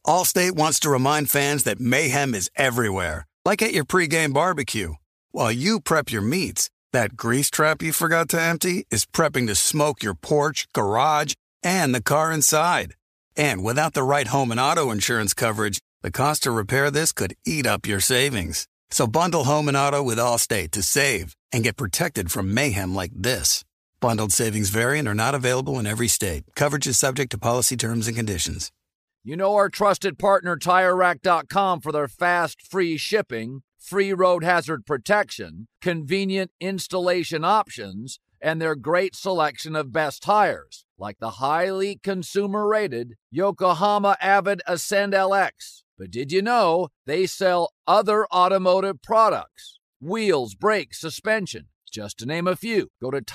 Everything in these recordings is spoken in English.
Allstate wants to remind fans that mayhem is everywhere, like at your pregame barbecue. While you prep your meats, that grease trap you forgot to empty is prepping to smoke your porch, garage, and the car inside. And without the right home and auto insurance coverage, the cost to repair this could eat up your savings. So bundle home and auto with Allstate to save and get protected from mayhem like this. Bundled savings vary and are not available in every state. Coverage is subject to policy terms and conditions. You know our trusted partner TireRack.com for their fast, free shipping, free road hazard protection, convenient installation options, and their great selection of best tires, like the highly consumer-rated Yokohama Avid Ascend LX. But did you know they sell other automotive products? Wheels, brakes, suspension, just to name a few. Go to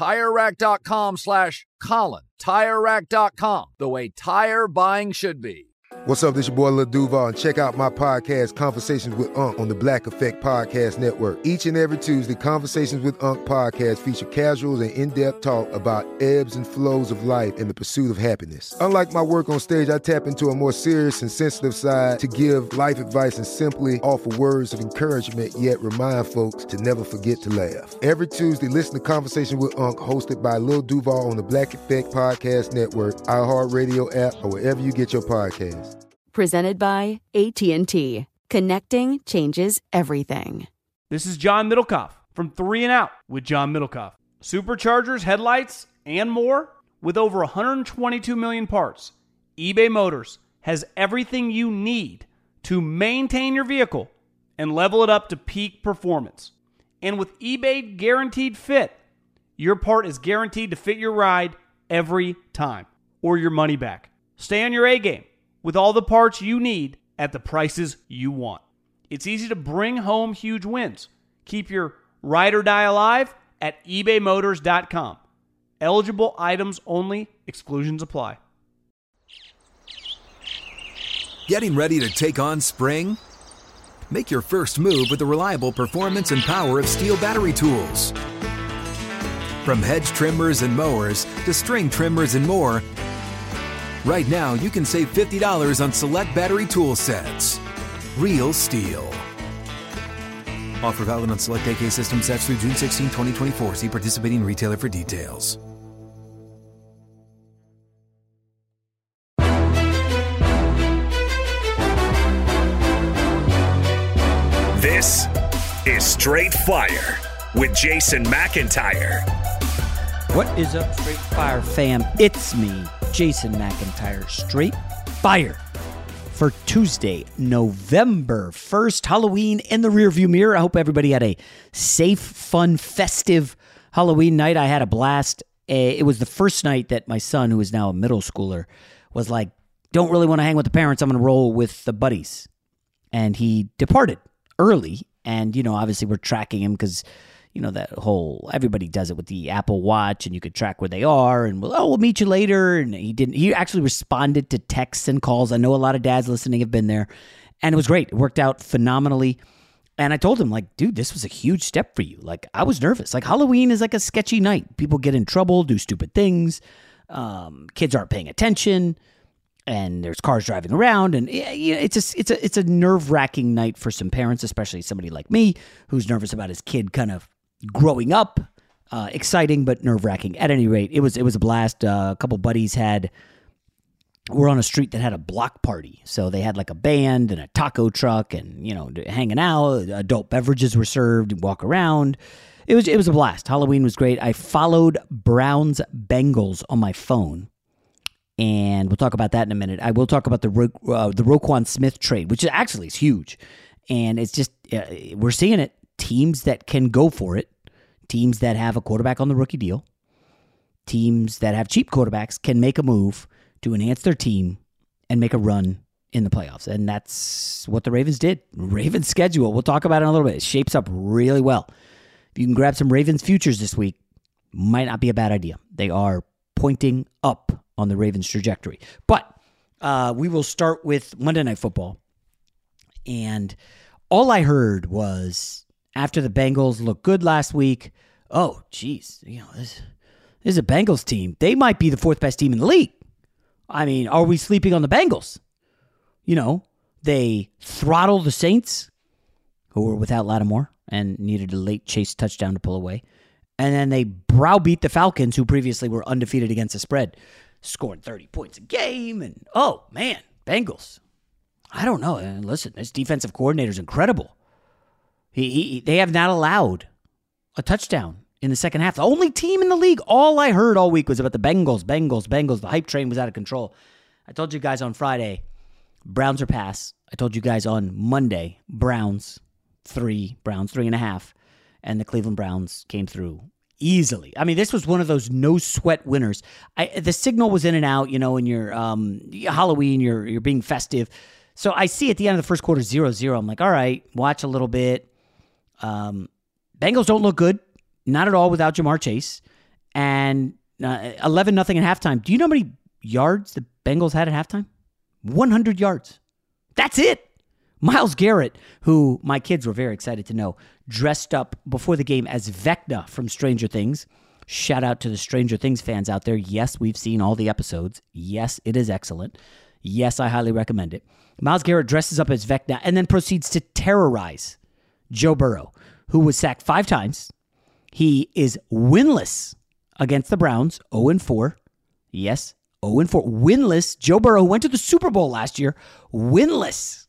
TireRack.com/Colin. TireRack.com, the way tire buying should be. What's up, this your boy Lil Duval, and check out my podcast, Conversations with Unc, on the Black Effect Podcast Network. Each and every Tuesday, Conversations with Unc podcast feature casuals and in-depth talk about ebbs and flows of life and the pursuit of happiness. Unlike my work on stage, I tap into a more serious and sensitive side to give life advice and simply offer words of encouragement, yet remind folks to never forget to laugh. Every Tuesday, listen to Conversation with Unc, hosted by Lil Duval on the Black Effect Podcast Network, iHeartRadio app, or wherever you get your podcasts. Presented by AT&T. Connecting changes everything. This is John Middlecoff from 3 and Out with John Middlecoff. Superchargers, headlights, and more. With over 122 million parts, eBay Motors has everything you need to maintain your vehicle and level it up to peak performance. And with eBay Guaranteed Fit, your part is guaranteed to fit your ride every time or your money back. Stay on your A game with all the parts you need at the prices you want. It's easy to bring home huge wins. Keep your ride or die alive at ebaymotors.com. Eligible items only. Exclusions apply. Getting ready to take on spring? Make your first move with the reliable performance and power of Steel battery tools. From hedge trimmers and mowers to string trimmers and more, right now, you can save $50 on select battery tool sets. Real Steel. Offer valid on select AK system sets through June 16, 2024. See participating retailer for details. This is Straight Fire with Jason McIntyre. What is up, Straight Fire fam? It's me, Jason McIntyre. Straight Fire for Tuesday, November 1st. Halloween in the rearview mirror. I hope everybody had a safe, fun, festive Halloween night. I had a blast. It was the first night that my son, who is now a middle schooler, was like, don't really want to hang with the parents. I'm going to roll with the buddies. And he departed early. And, obviously we're tracking him because, that whole, everybody does it with the Apple Watch, and you could track where they are, and we'll meet you later. And he actually responded to texts and calls. I know a lot of dads listening have been there, and it was great. It worked out phenomenally. And I told him, dude, this was a huge step for you. I was nervous. Halloween is like a sketchy night. People get in trouble, do stupid things. Kids aren't paying attention, and there's cars driving around, and it's a nerve-wracking night for some parents, especially somebody like me who's nervous about his kid kind of growing up. Exciting but nerve-wracking. At any rate, it was a blast. A couple buddies were on a street that had a block party, so they had a band and a taco truck, and hanging out. Adult beverages were served, and walk around. It was a blast. Halloween was great. I followed Browns Bengals on my phone, and we'll talk about that in a minute. I will talk about the Roquan Smith trade, which actually is huge, and it's just we're seeing it. Teams that can go for it, teams that have a quarterback on the rookie deal, teams that have cheap quarterbacks can make a move to enhance their team and make a run in the playoffs. And that's what the Ravens did. Ravens schedule, we'll talk about it in a little bit. It shapes up really well. If you can grab some Ravens futures this week, might not be a bad idea. They are pointing up on the Ravens trajectory. But we will start with Monday Night Football. And all I heard was, after the Bengals looked good last week, oh, geez, this is a Bengals team. They might be the fourth best team in the league. I mean, are we sleeping on the Bengals? They throttle the Saints, who were without Lattimore and needed a late chase touchdown to pull away. And then they browbeat the Falcons, who previously were undefeated against the spread, scoring 30 points a game. And, oh, man, Bengals. I don't know. Listen, this defensive coordinator is incredible. They have not allowed a touchdown in the second half. The only team in the league. All I heard all week was about the Bengals. The hype train was out of control. I told you guys on Friday, Browns are pass. I told you guys on Monday, Browns 3.5, and the Cleveland Browns came through easily. I mean, this was one of those no-sweat winners. The signal was in and out, in your Halloween, you're being festive. So I see at the end of the first quarter 0-0. I'm like, all right, watch a little bit. Bengals don't look good, not at all without Jamar Chase. And 11-0 at halftime. Do you know how many yards the Bengals had at halftime? 100 yards. That's it. Myles Garrett, who my kids were very excited to know, dressed up before the game as Vecna from Stranger Things. Shout out to the Stranger Things fans out there. Yes, we've seen all the episodes. Yes, it is excellent. Yes, I highly recommend it. Myles Garrett dresses up as Vecna and then proceeds to terrorize Joe Burrow, who was sacked 5 times. He is winless against the Browns, 0-4. Yes, 0-4. Winless. Joe Burrow went to the Super Bowl last year, winless.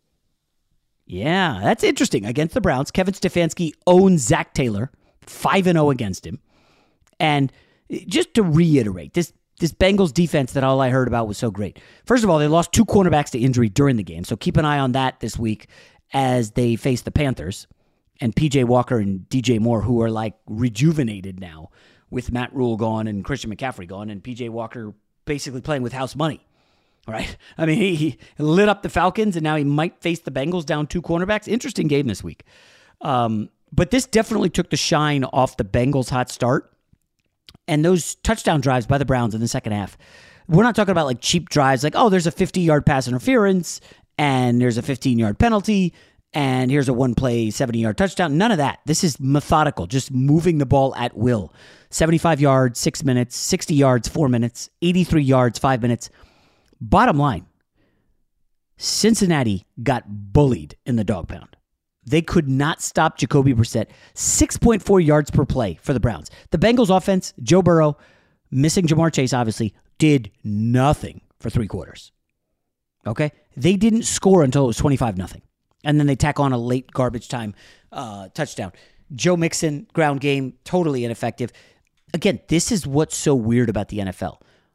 Yeah, that's interesting. Against the Browns, Kevin Stefanski owns Zach Taylor, 5-0 against him. And just to reiterate, this Bengals defense that all I heard about was so great. First of all, they lost 2 cornerbacks to injury during the game, so keep an eye on that this week as they face the Panthers and P.J. Walker and DJ Moore, who are like rejuvenated now with Matt Rule gone and Christian McCaffrey gone, and P.J. Walker basically playing with house money. Right? I mean, he lit up the Falcons, and now he might face the Bengals down 2 cornerbacks. Interesting game this week. But this definitely took the shine off the Bengals' hot start. And those touchdown drives by the Browns in the second half, we're not talking about like cheap drives like, oh, there's a 50-yard pass interference, and there's a 15-yard penalty, and here's a one-play 70-yard touchdown. None of that. This is methodical, just moving the ball at will. 75 yards, 6 minutes, 60 yards, 4 minutes, 83 yards, 5 minutes. Bottom line, Cincinnati got bullied in the dog pound. They could not stop Jacoby Brissett. 6.4 yards per play for the Browns. The Bengals offense, Joe Burrow, missing Jamar Chase, obviously, did nothing for 3 quarters. Okay? They didn't score until it was 25-0. And then they tack on a late garbage time touchdown. Joe Mixon, ground game, totally ineffective. Again, this is what's so weird about the NFL.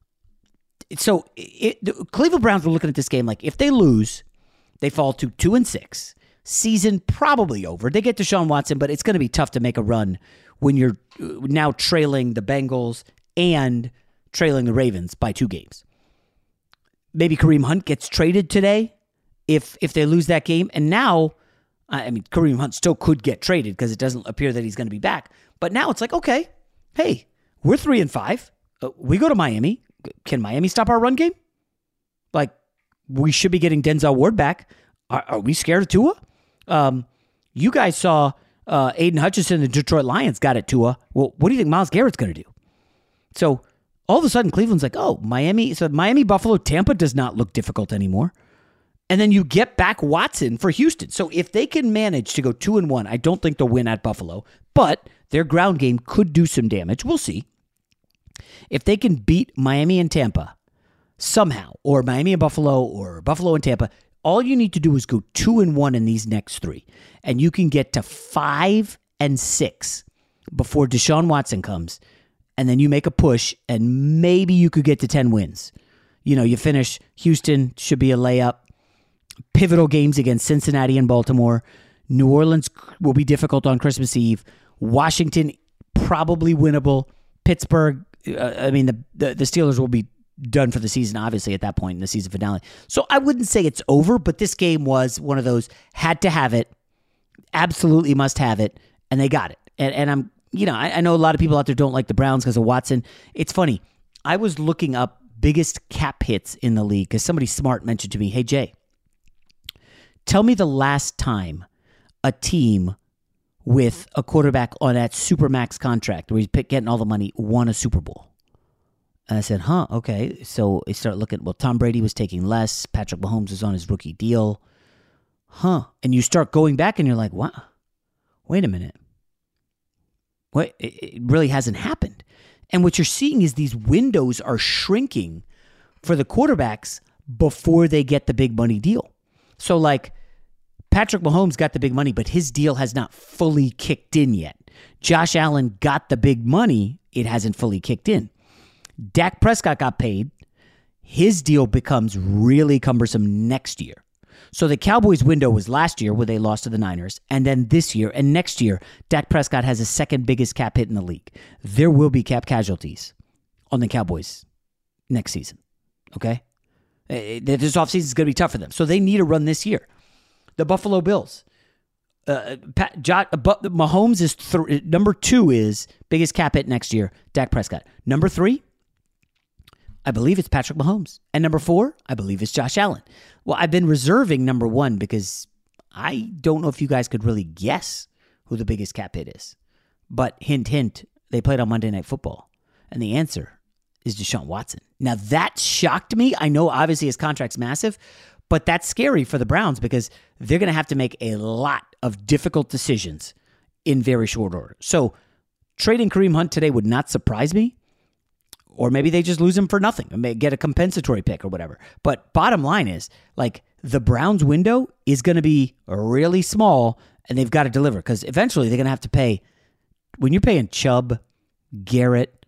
So the Cleveland Browns were looking at this game like if they lose, they fall to 2-6. Season probably over. They get Deshaun Watson, but it's going to be tough to make a run when you're now trailing the Bengals and trailing the Ravens by 2 games. Maybe Kareem Hunt gets traded today if they lose that game. And now, I mean, Kareem Hunt still could get traded because it doesn't appear that he's going to be back. But now it's like, okay, hey, we're 3-5. We go to Miami. Can Miami stop our run game? Like, we should be getting Denzel Ward back. Are we scared of Tua? You guys saw Aiden Hutchinson, the Detroit Lions, got at Tua. Well, what do you think Myles Garrett's going to do? So all of a sudden, Cleveland's like, oh, Miami. So Miami, Buffalo, Tampa does not look difficult anymore. And then you get back Watson for Houston. So if they can manage to go 2-1, I don't think they'll win at Buffalo, but their ground game could do some damage. We'll see. If they can beat Miami and Tampa somehow, or Miami and Buffalo, or Buffalo and Tampa, all you need to do is go 2-1 in these next 3, and you can get to 5-6 before Deshaun Watson comes, and then you make a push, and maybe you could get to 10 wins. You finish Houston, should be a layup. Pivotal games against Cincinnati and Baltimore. New Orleans will be difficult on Christmas Eve. Washington, probably winnable. Pittsburgh, the Steelers will be done for the season, obviously, at that point in the season finale. So I wouldn't say it's over, but this game was one of those had to have it, absolutely must have it, and they got it. And I'm, I know a lot of people out there don't like the Browns because of Watson. It's funny. I was looking up biggest cap hits in the league because somebody smart mentioned to me, hey, Jay, tell me the last time a team with a quarterback on that Supermax contract where he's getting all the money won a Super Bowl. And I said, okay. So I start looking. Well, Tom Brady was taking less. Patrick Mahomes was on his rookie deal. And you start going back and you're like, what? Wait a minute. What? It really hasn't happened. And what you're seeing is these windows are shrinking for the quarterbacks before they get the big money deal. So like Patrick Mahomes got the big money, but his deal has not fully kicked in yet. Josh Allen got the big money. It hasn't fully kicked in. Dak Prescott got paid. His deal becomes really cumbersome next year. So the Cowboys window was last year where they lost to the Niners, and then this year and next year, Dak Prescott has the second biggest cap hit in the league. There will be cap casualties on the Cowboys next season, okay? This offseason is going to be tough for them, so they need a run this year. The Buffalo Bills. Mahomes is number 2 is biggest cap hit next year, Dak Prescott. Number 3, I believe it's Patrick Mahomes. And number 4, I believe it's Josh Allen. Well, I've been reserving number 1 because I don't know if you guys could really guess who the biggest cap hit is. But hint, hint, they played on Monday Night Football. And the answer is Deshaun Watson. Now, that shocked me. I know, obviously, his contract's massive, but that's scary for the Browns because they're going to have to make a lot of difficult decisions in very short order. So trading Kareem Hunt today would not surprise me. Or maybe they just lose him for nothing and may get a compensatory pick or whatever. But bottom line is, like, the Browns window is going to be really small and they've got to deliver because eventually they're going to have to pay. When you're paying Chubb, Garrett,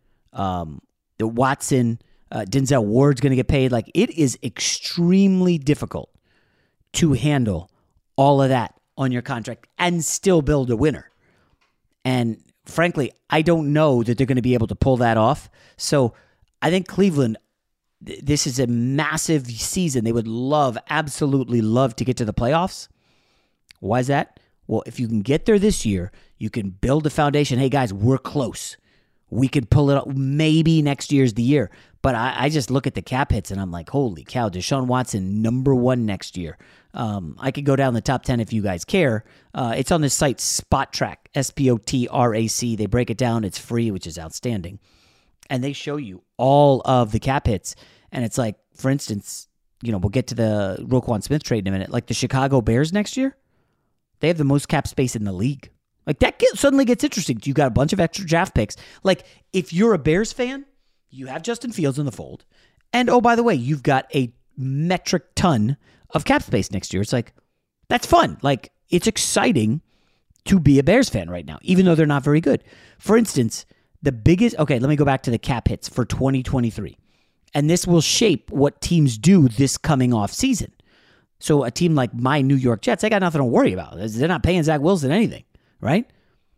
Watson, Denzel Ward's going to get paid. Like, it is extremely difficult to handle all of that on your contract and still build a winner. And frankly, I don't know that they're going to be able to pull that off. So I think Cleveland, this is a massive season. They would absolutely love to get to the playoffs. Why is that? Well, if you can get there this year, you can build a foundation. Hey, guys, we're close. We could pull it up. Maybe next year's the year. But I just look at the cap hits and I'm like, holy cow, Deshaun Watson, number 1 next year. I could go down the top 10 if you guys care. It's on this site, SpotTrack, SPOTRAC. They break it down. It's free, which is outstanding. And they show you all of the cap hits. And it's like, for instance, we'll get to the Roquan Smith trade in a minute. Like the Chicago Bears next year, they have the most cap space in the league. Like that suddenly gets interesting. You got a bunch of extra draft picks. Like if you're a Bears fan, you have Justin Fields in the fold. And oh, by the way, you've got a metric ton of cap space next year. It's like, that's fun. Like it's exciting to be a Bears fan right now, even though they're not very good. For instance, let me go back to the cap hits for 2023. And this will shape what teams do this coming off season. So a team like my New York Jets, they got nothing to worry about. They're not paying Zach Wilson anything, right?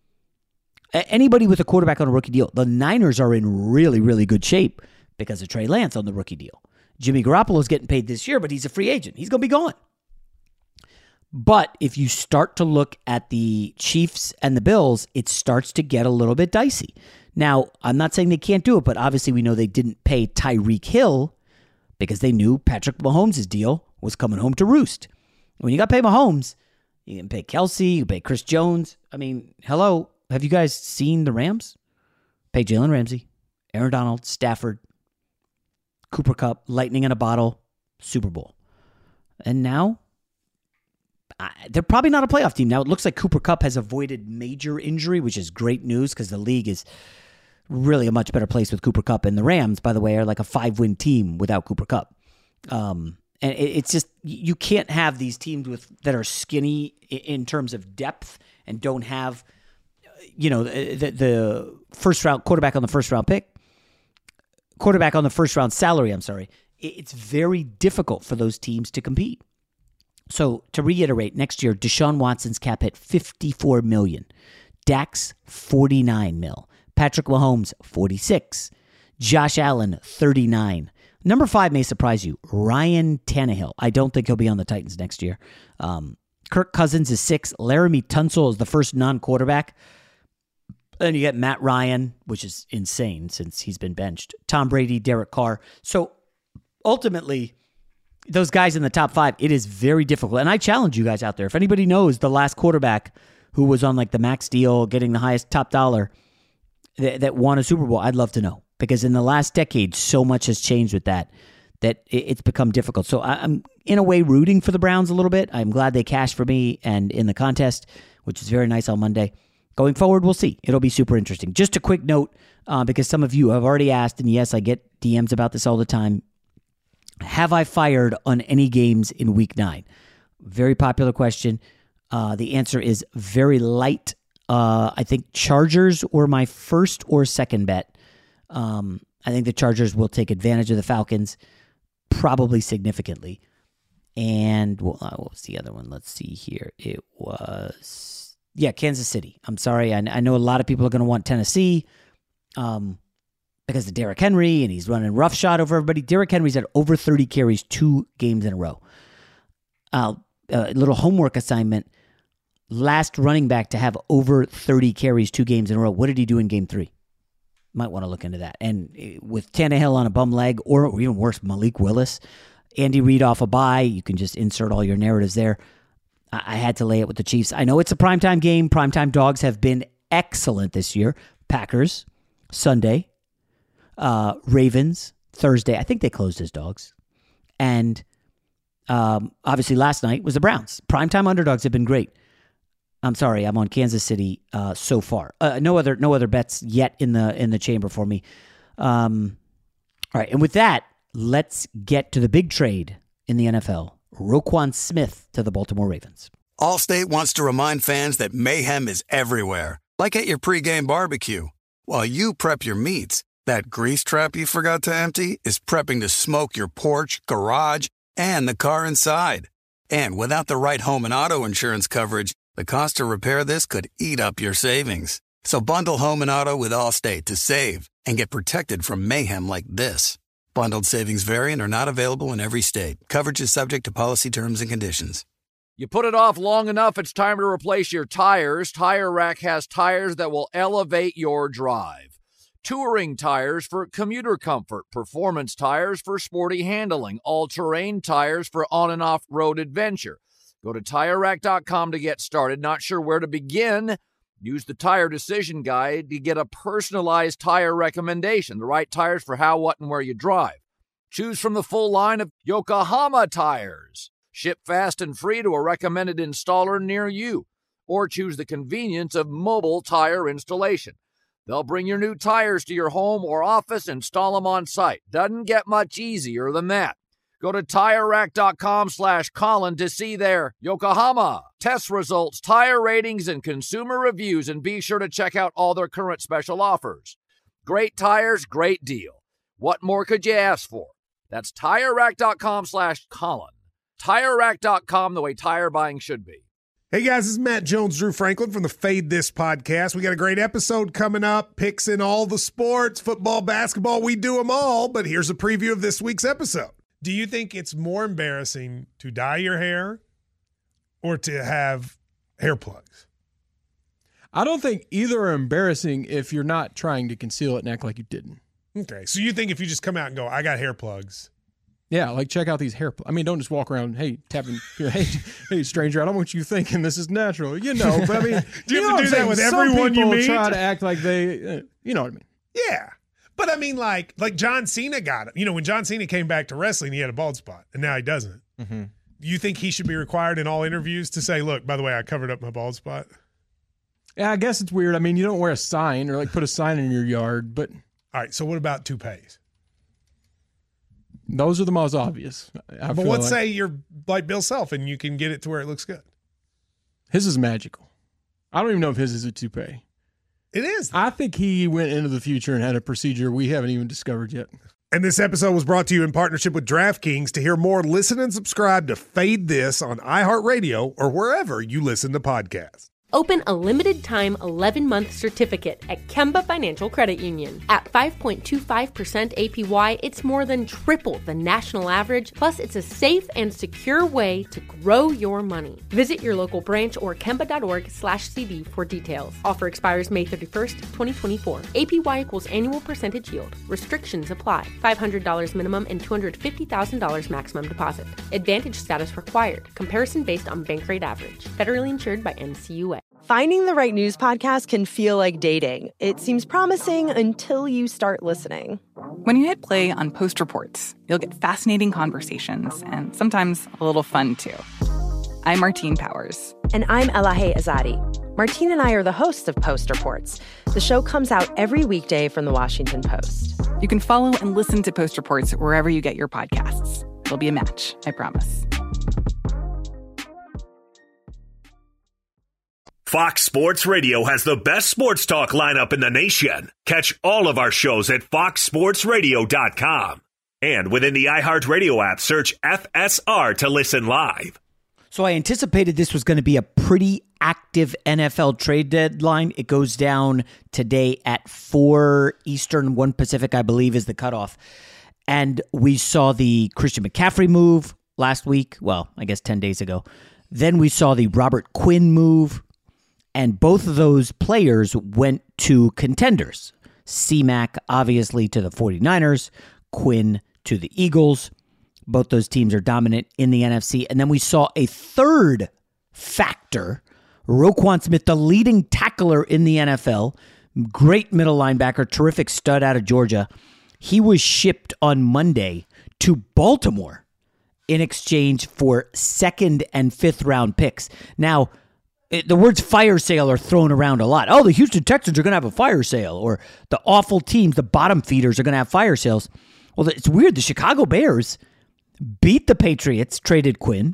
Anybody with a quarterback on a rookie deal, the Niners are in really, really good shape because of Trey Lance on the rookie deal. Jimmy Garoppolo is getting paid this year, but he's a free agent. He's going to be gone. But if you start to look at the Chiefs and the Bills, it starts to get a little bit dicey. Now, I'm not saying they can't do it, but obviously we know they didn't pay Tyreek Hill because they knew Patrick Mahomes' deal was coming home to roost. When you got to pay Mahomes, you can pay Kelsey, you pay Chris Jones. I mean, hello, have you guys seen the Rams? Pay Jalen Ramsey, Aaron Donald, Stafford, Cooper Kupp, lightning in a bottle, Super Bowl. And now, they're probably not a playoff team. Now, it looks like Cooper Kupp has avoided major injury, which is great news because the league is really a much better place with Cooper Kupp. And the Rams, by the way, are like a 5-win team without Cooper Kupp. And it's just, you can't have these teams that are skinny in terms of depth and don't have, the first round quarterback on the first round salary. It's very difficult for those teams to compete. So to reiterate, next year, Deshaun Watson's cap hit $54 million. Dak's $49 million. Patrick Mahomes, $46 million. Josh Allen, $39 million. Number 5 may surprise you. Ryan Tannehill. I don't think he'll be on the Titans next year. Kirk Cousins is $6 million. Laramie Tunsil is the first non-quarterback. Then you get Matt Ryan, which is insane since he's been benched. Tom Brady, Derek Carr. So ultimately, those guys in the top 5, it is very difficult. And I challenge you guys out there. If anybody knows the last quarterback who was on like the max deal, getting the highest top dollar that won a Super Bowl, I'd love to know. because in the last decade, so much has changed with that it's become difficult. So I'm in a way rooting for the Browns a little bit. I'm glad they cashed for me and in the contest, which is very nice on Monday. Going forward, we'll see. It'll be super interesting. Just a quick note, because some of you have already asked, and yes, I get DMs about this all the time. Have I fired on any games in Week 9? Very popular question. The answer is very light. I think Chargers were my first or second bet. I think the Chargers will take advantage of the Falcons, probably significantly. And what was the other one? Let's see here. It was, Kansas City. I'm sorry. I know a lot of people are going to want Tennessee because of Derrick Henry, and he's running roughshod over everybody. Derrick Henry's had over 30 carries 2 games in a row. A little homework assignment. Last running back to have over 30 carries 2 games in a row. What did he do in game 3? Might want to look into that. And with Tannehill on a bum leg, or even worse, Malik Willis, Andy Reid off a bye, you can just insert all your narratives there. I had to lay it with the Chiefs. I know it's a primetime game. Primetime dogs have been excellent this year. Packers, Sunday. Ravens, Thursday. I think they closed as dogs. And obviously last night was the Browns. Primetime underdogs have been great. I'm sorry, I'm on Kansas City so far. No other bets yet in the chamber for me. All right, and with that, let's get to the big trade in the NFL. Roquan Smith to the Baltimore Ravens. Allstate wants to remind fans that mayhem is everywhere, like at your pregame barbecue. While you prep your meats, that grease trap you forgot to empty is prepping to smoke your porch, garage, and the car inside. And without the right home and auto insurance coverage, the cost to repair this could eat up your savings. So bundle home and auto with Allstate to save and get protected from mayhem like this. Bundled savings vary and are not available in every state. Coverage is subject to policy terms and conditions. You put it off long enough, it's time to replace your tires. Tire Rack has tires that will elevate your drive. Touring tires for commuter comfort, performance tires for sporty handling, all-terrain tires for on- and off-road adventure. Go to TireRack.com to get started. Not sure where to begin? Use the Tire Decision Guide to get a personalized tire recommendation, the right tires for how, what, and where you drive. Choose from the full line of Yokohama tires. Ship fast and free to a recommended installer near you. Or choose the convenience of mobile tire installation. They'll bring your new tires to your home or office, install them on site. Doesn't get much easier than that. Go to TireRack.com/Colin to see their Yokohama test results, tire ratings, and consumer reviews, and be sure to check out all their current special offers. Great tires, great deal. What more could you ask for? That's TireRack.com/Colin. TireRack.com, the way tire buying should be. Hey guys, this is Matt Jones, Drew Franklin from the Fade This podcast. We got a great episode coming up, picks in all the sports, football, basketball, we do them all, but here's a preview of this week's episode. Do you think it's more embarrassing to dye your hair or to have hair plugs? I don't think either are embarrassing if you're not trying to conceal it and act like you didn't. Okay, so you think if you just come out and go, I got hair plugs. Yeah, like check out these hair plugs. I mean, don't just walk around, tapping, hey, stranger, I don't want you thinking this is natural. But I mean. Do you have to do that with everyone you meet? Some people try to act like they, you know what I mean. Yeah. But I mean, like John Cena got it. You know, when John Cena came back to wrestling, he had a bald spot, and now he doesn't. Mm-hmm. You think he should be required in all interviews to say, look, by the way, I covered up my bald spot? Yeah, I guess it's weird. I mean, you don't wear a sign or like put a sign in your yard, but. All right, so what about toupees? Those are the most obvious. But let's say you're like Bill Self and you can get it to where it looks good. His is magical. I don't even know if his is a toupee. It is. I think he went into the future and had a procedure we haven't even discovered yet. And this episode was brought to you in partnership with DraftKings. To hear more, listen and subscribe to Fade This on iHeartRadio or wherever you listen to podcasts. Open a limited-time 11-month certificate at Kemba Financial Credit Union. At 5.25% APY, it's more than triple the national average, plus it's a safe and secure way to grow your money. Visit your local branch or kemba.org/CD for details. Offer expires May 31st, 2024. APY equals annual percentage yield. Restrictions apply. $500 minimum and $250,000 maximum deposit. Advantage status required. Comparison based on bank rate average. Federally insured by NCUA. Finding the right news podcast can feel like dating. It seems promising until you start listening. When you hit play on Post Reports, you'll get fascinating conversations and sometimes a little fun, too. I'm Martine Powers. And I'm Elahe Azadi. Martine and I are the hosts of Post Reports. The show comes out every weekday from The Washington Post. You can follow and listen to Post Reports wherever you get your podcasts. It'll be a match, I promise. Fox Sports Radio has the best sports talk lineup in the nation. Catch all of our shows at foxsportsradio.com. And within the iHeartRadio app, search FSR to listen live. So I anticipated this was going to be a pretty active NFL trade deadline. It goes down today at 4 Eastern, 1 Pacific, I believe, is the cutoff. And we saw the Christian McCaffrey move last week. Well, I guess 10 days ago. Then we saw the Robert Quinn move. And both of those players went to contenders. C-Mac, obviously, to the 49ers. Quinn to the Eagles. Both those teams are dominant in the NFC. And then we saw a third factor. Roquan Smith, the leading tackler in the NFL. Great middle linebacker. Terrific stud out of Georgia. He was shipped on Monday to Baltimore in exchange for 2nd and 5th round picks. Now, the words fire sale are thrown around a lot. Oh, the Houston Texans are going to have a fire sale. Or the awful teams, the bottom feeders, are going to have fire sales. Well, it's weird. The Chicago Bears beat the Patriots, traded Quinn,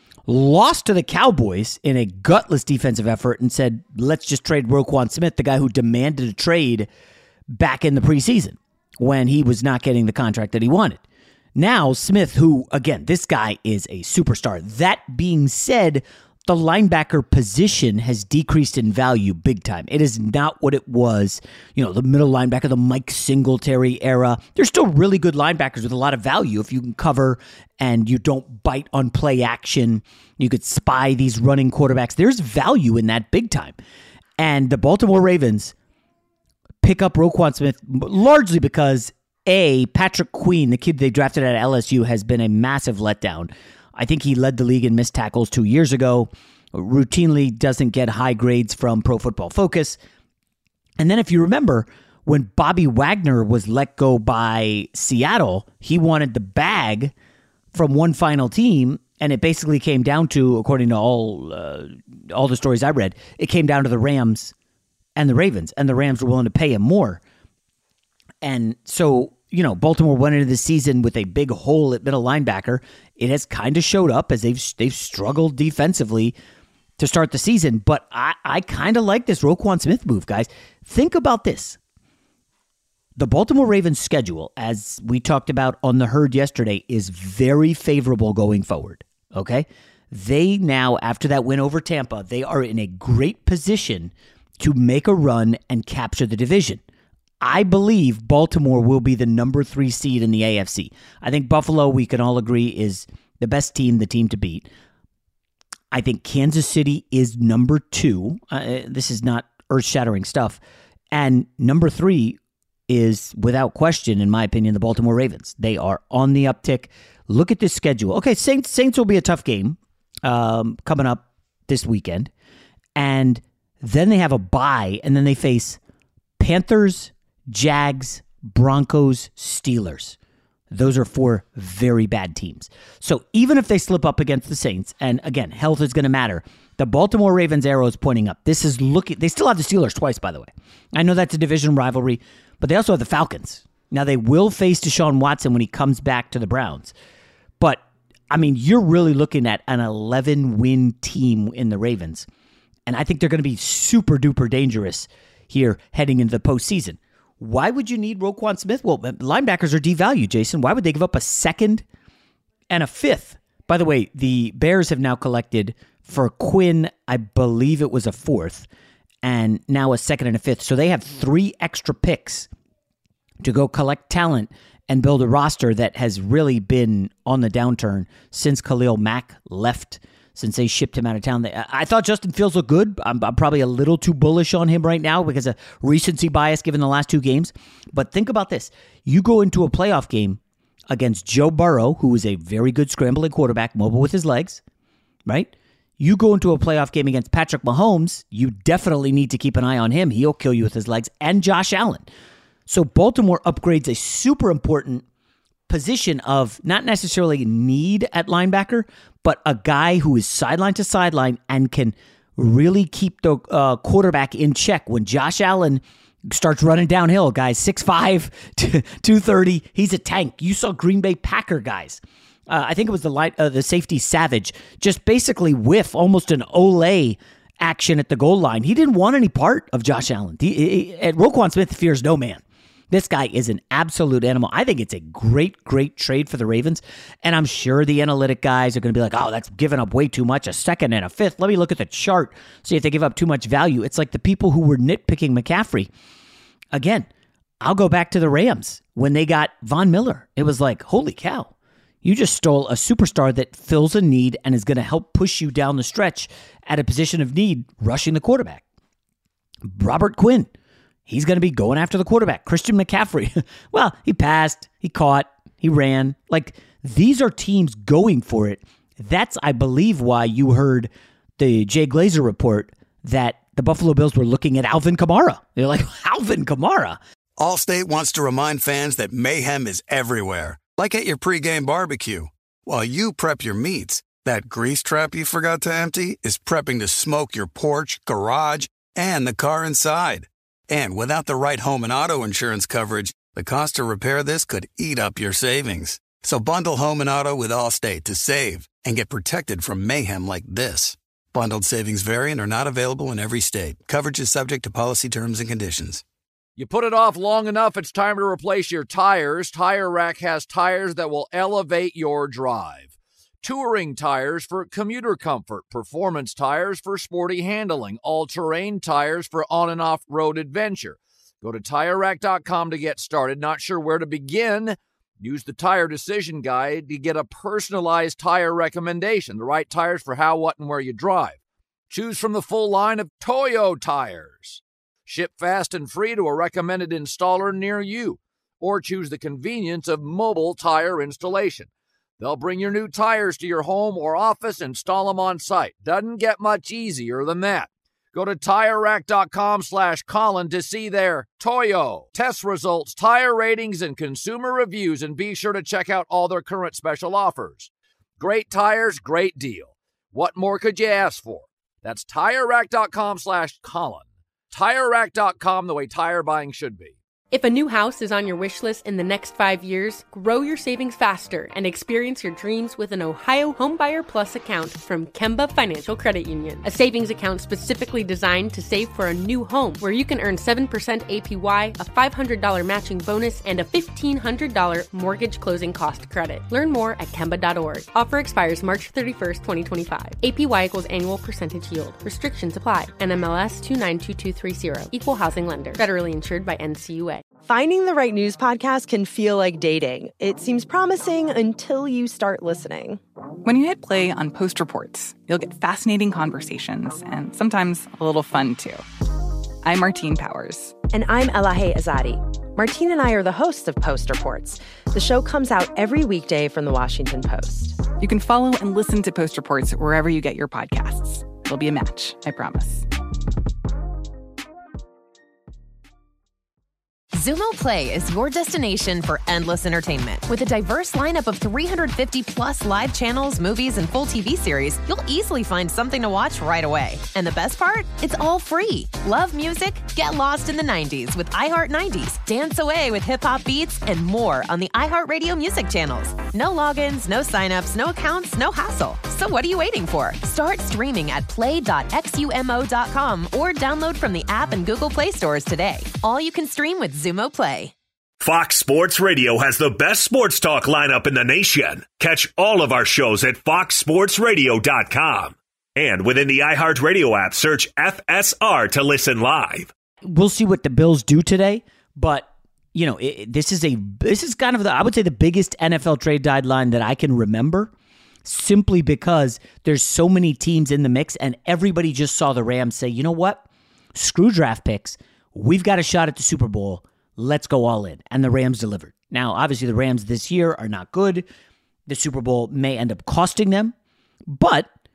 lost to the Cowboys in a gutless defensive effort, and said, let's just trade Roquan Smith, the guy who demanded a trade back in the preseason when he was not getting the contract that he wanted. Now, Smith, who, again, this guy is a superstar. That being said, the linebacker position has decreased in value big time. It is not what it was, the middle linebacker, the Mike Singletary era. There's still really good linebackers with a lot of value if you can cover and you don't bite on play action. You could spy these running quarterbacks. There's value in that big time. And the Baltimore Ravens pick up Roquan Smith largely because, Patrick Queen, the kid they drafted at LSU, has been a massive letdown. I think he led the league in missed tackles 2 years ago, routinely doesn't get high grades from Pro Football Focus. And then if you remember, when Bobby Wagner was let go by Seattle, he wanted the bag from one final team, and it basically came down to, according to all the stories I read, it came down to the Rams and the Ravens, and the Rams were willing to pay him more. And so, Baltimore went into the season with a big hole at middle linebacker. It has kind of showed up as they've struggled defensively to start the season. But I kind of like this Roquan Smith move, guys. Think about this. The Baltimore Ravens schedule, as we talked about on the herd yesterday, is very favorable going forward. Okay? They now, after that win over Tampa, they are in a great position to make a run and capture the division. I believe Baltimore will be the number 3 seed in the AFC. I think Buffalo, we can all agree, is the best team, the team to beat. I think Kansas City is number 2. This is not earth-shattering stuff. And number 3 is, without question, in my opinion, the Baltimore Ravens. They are on the uptick. Look at this schedule. Okay, Saints will be a tough game coming up this weekend. And then they have a bye, and then they face Panthers, Jags, Broncos, Steelers. Those are 4 very bad teams. So even if they slip up against the Saints, and again, health is going to matter, the Baltimore Ravens arrow is pointing up. They still have the Steelers twice, by the way. I know that's a division rivalry, but they also have the Falcons. Now, they will face Deshaun Watson when he comes back to the Browns. But, you're really looking at an 11-win team in the Ravens. And I think they're going to be super duper dangerous here heading into the postseason. Why would you need Roquan Smith? Well, linebackers are devalued, Jason. Why would they give up a 2nd and a 5th? By the way, the Bears have now collected for Quinn, I believe it was a 4th, and now a 2nd and a 5th. So they have 3 extra picks to go collect talent and build a roster that has really been on the downturn since Khalil Mack left, since they shipped him out of town. I thought Justin Fields looked good. I'm probably a little too bullish on him right now because of recency bias given the last 2 games. But think about this. You go into a playoff game against Joe Burrow, who is a very good scrambling quarterback, mobile with his legs, right? You go into a playoff game against Patrick Mahomes, you definitely need to keep an eye on him. He'll kill you with his legs, and Josh Allen. So Baltimore upgrades a super important position of not necessarily need at linebacker, but a guy who is sideline to sideline and can really keep the quarterback in check. When Josh Allen starts running downhill, guys, 6'5", 230, he's a tank. You saw Green Bay Packer guys. I think it was the safety Savage, just basically whiff almost an Olay action at the goal line. He didn't want any part of Josh Allen. Roquan Smith fears no man. This guy is an absolute animal. I think it's a great, great trade for the Ravens. And I'm sure the analytic guys are going to be like, oh, that's giving up way too much, a second and a fifth. Let me look at the chart, see if they give up too much value. It's like the people who were nitpicking McCaffrey. Again, I'll go back to the Rams when they got Von Miller. It was like, holy cow. You just stole a superstar that fills a need and is going to help push you down the stretch at a position of need, rushing the quarterback. Robert Quinn, he's going to be going after the quarterback. Christian McCaffrey, well, he passed, he caught, he ran. Like, these are teams going for it. That's, I believe, why you heard the Jay Glazer report that the Buffalo Bills were looking at Alvin Kamara. They're like, Alvin Kamara? Allstate wants to remind fans that mayhem is everywhere. Like at your pregame barbecue. While you prep your meats, that grease trap you forgot to empty is prepping to smoke your porch, garage, and the car inside. And without the right home and auto insurance coverage, the cost to repair this could eat up your savings. So bundle home and auto with Allstate to save and get protected from mayhem like this. Bundled savings vary and are not available in every state. Coverage is subject to policy terms and conditions. You put it off long enough, it's time to replace your tires. Tire Rack has tires that will elevate your drive. Touring tires for commuter comfort, performance tires for sporty handling, all-terrain tires for on- and off-road adventure. Go to TireRack.com to get started. Not sure where to begin? Use the Tire Decision Guide to get a personalized tire recommendation, the right tires for how, what, and where you drive. Choose from the full line of Toyo tires. Ship fast and free to a recommended installer near you, or choose the convenience of mobile tire installation. They'll bring your new tires to your home or office, install them on site. Doesn't get much easier than that. Go to TireRack.com/Colin to see their Toyo test results, tire ratings, and consumer reviews, and be sure to check out all their current special offers. Great tires, great deal. What more could you ask for? That's TireRack.com/Colin. TireRack.com, the way tire buying should be. If a new house is on your wish list in the next 5 years, grow your savings faster and experience your dreams with an Ohio Homebuyer Plus account from Kemba Financial Credit Union. A savings account specifically designed to save for a new home, where you can earn 7% APY, a $500 matching bonus, and a $1,500 mortgage closing cost credit. Learn more at Kemba.org. Offer expires March 31st, 2025. APY equals annual percentage yield. Restrictions apply. NMLS 292230. Equal housing lender. Federally insured by NCUA. Finding the right news podcast can feel like dating. It seems promising until you start listening. When you hit play on Post Reports, you'll get fascinating conversations and sometimes a little fun, too. I'm Martine Powers. And I'm Elahe Azadi. Martine and I are the hosts of Post Reports. The show comes out every weekday from the Washington Post. You can follow and listen to Post Reports wherever you get your podcasts. It'll be a match, I promise. Xumo Play is your destination for endless entertainment. With a diverse lineup of 350-plus live channels, movies, and full TV series, you'll easily find something to watch right away. And the best part? It's all free. Love music? Get lost in the 90s with iHeart 90s. Dance away with hip-hop beats and more on the iHeartRadio music channels. No logins, no signups, no accounts, no hassle. So what are you waiting for? Start streaming at play.xumo.com or download from the app and Google Play stores today. All you can stream with Xumo Play. Fox Sports Radio has the best sports talk lineup in the nation. Catch all of our shows at foxsportsradio.com. And within the iHeartRadio app, search FSR to listen live. We'll see what the Bills do today, but you know, this is kind of I would say the biggest NFL trade deadline that I can remember, simply because there's so many teams in the mix, and everybody just saw the Rams say, you know what? Screw draft picks. We've got a shot at the Super Bowl. Let's go all in. And the Rams delivered. Now, obviously, the Rams this year are not good. The Super Bowl may end up costing them. But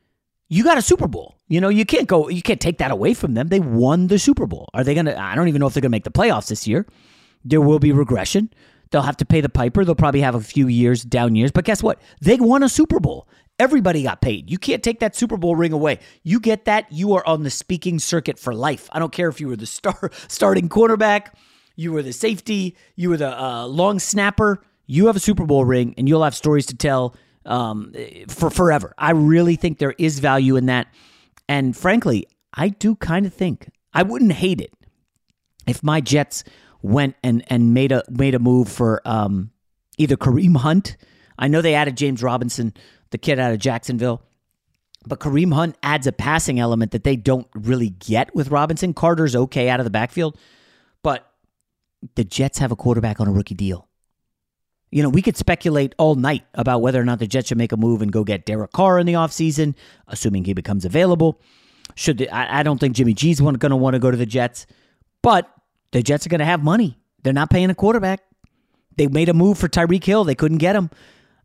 You got a Super Bowl. You can't take that away from them. They won the Super Bowl. Are they going to, I don't even know if they're going to make the playoffs this year. There will be regression. They'll have to pay the piper. They'll probably have a few down years. But guess what? They won a Super Bowl. Everybody got paid. You can't take that Super Bowl ring away. You get that, you are on the speaking circuit for life. I don't care if you were the starting quarterback, you were the safety, you were the long snapper. You have a Super Bowl ring, and you'll have stories to tell for forever. I really think there is value in that. And frankly, I do kind of think I wouldn't hate it if my Jets went and made a move for either Kareem Hunt. I know they added James Robinson, the kid out of Jacksonville, but Kareem Hunt adds a passing element that they don't really get with Robinson. Carter's okay out of the backfield, but the Jets have a quarterback on a rookie deal. We could speculate all night about whether or not the Jets should make a move and go get Derek Carr in the offseason, assuming he becomes available. I don't think Jimmy G's going to want to go to the Jets, but the Jets are going to have money. They're not paying a quarterback. They made a move for Tyreek Hill. They couldn't get him.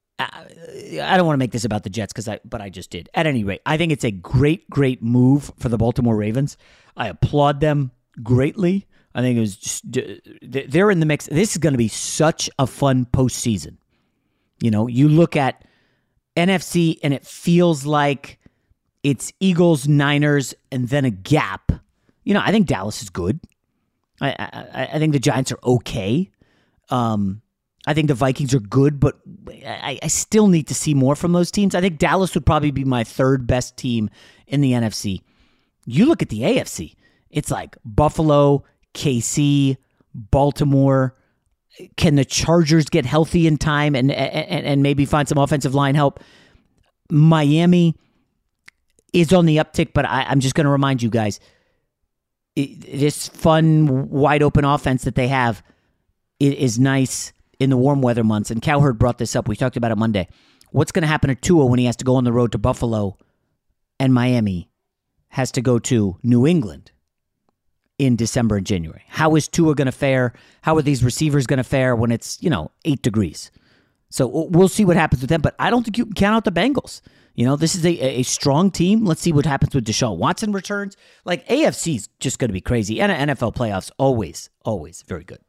I don't want to make this about the Jets, but I just did. At any rate, I think it's a great, great move for the Baltimore Ravens. I applaud them greatly. I think it was just, they're in the mix. This is going to be such a fun postseason. You look at NFC and it feels like it's Eagles, Niners, and then a gap. I think Dallas is good. I think the Giants are okay. I think the Vikings are good, but I still need to see more from those teams. I think Dallas would probably be my third best team in the NFC. You look at the AFC, it's like Buffalo, KC, Baltimore. Can the Chargers get healthy in time and maybe find some offensive line help? Miami is on the uptick, but I'm just going to remind you guys, this fun, wide open offense that they have is nice in the warm weather months. And Cowherd brought this up. We talked about it Monday. What's going to happen to Tua when he has to go on the road to Buffalo and Miami has to go to New England in December and January? How is Tua going to fare? How are these receivers going to fare when it's, 8 degrees? So we'll see what happens with them, but I don't think you can count out the Bengals. This is a strong team. Let's see what happens with Deshaun Watson returns. Like, AFC is just going to be crazy. And NFL playoffs, always, always very good.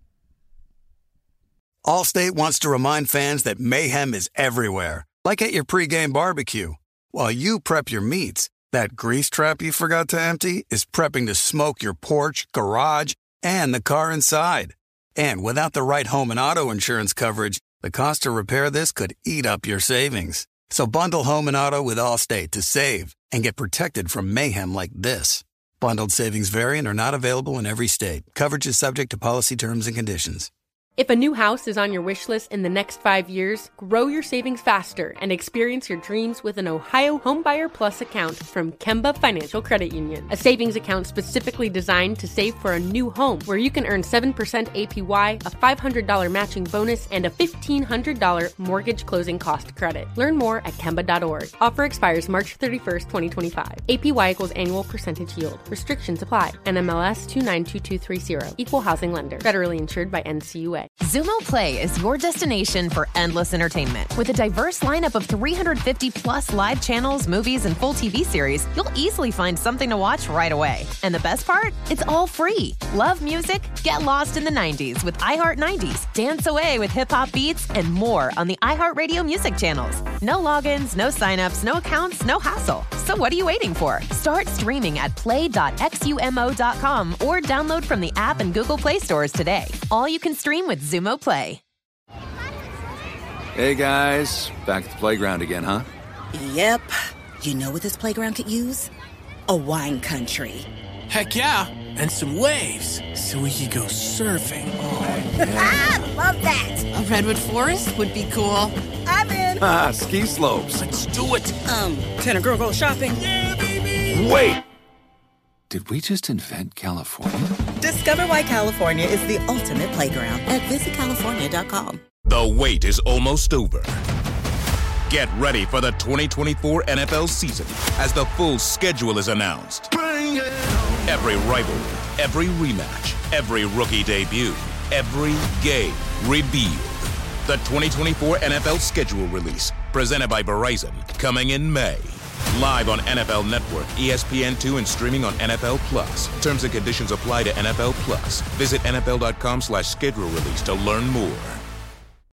Allstate wants to remind fans that mayhem is everywhere, like at your pregame barbecue. While you prep your meats, that grease trap you forgot to empty is prepping to smoke your porch, garage, and the car inside. And without the right home and auto insurance coverage, the cost to repair this could eat up your savings. So bundle home and auto with Allstate to save and get protected from mayhem like this. Bundled savings vary and are not available in every state. Coverage is subject to policy terms and conditions. If a new house is on your wish list in the next 5 years, grow your savings faster and experience your dreams with an Ohio Homebuyer Plus account from Kemba Financial Credit Union. A savings account specifically designed to save for a new home where you can earn 7% APY, a $500 matching bonus, and a $1,500 mortgage closing cost credit. Learn more at Kemba.org. Offer expires March 31st, 2025. APY equals annual percentage yield. Restrictions apply. NMLS 292230. Equal housing lender. Federally insured by NCUA. Xumo Play is your destination for endless entertainment. With a diverse lineup of 350 plus live channels, movies, and full TV series, you'll easily find something to watch right away. And the best part? It's all free. Love music? Get lost in the 90s with iHeart 90s, dance away with hip-hop beats, and more on the iHeartRadio music channels. No logins, no signups, no accounts, no hassle. So what are you waiting for? Start streaming at play.xumo.com or download from the app and Google Play stores today. All you can stream with Xumo Play. Hey guys, back at the playground again, huh? Yep. You know what this playground could use? A wine country. Heck yeah, and some waves so we could go surfing. Oh, yeah. Love that. A redwood forest would be cool. I'm in. Ski slopes. Let's do it. Can a girl go shopping? Yeah, baby. Wait. Did we just invent California? Discover why California is the ultimate playground at visitcalifornia.com. The wait is almost over. Get ready for the 2024 NFL season as the full schedule is announced. Bring it on. Every rivalry, every rematch, every rookie debut, every game revealed. The 2024 NFL schedule release, presented by Verizon, coming in May. Live on NFL Network, ESPN2, and streaming on NFL Plus. Terms and conditions apply to NFL Plus. Visit NFL.com/schedule release to learn more.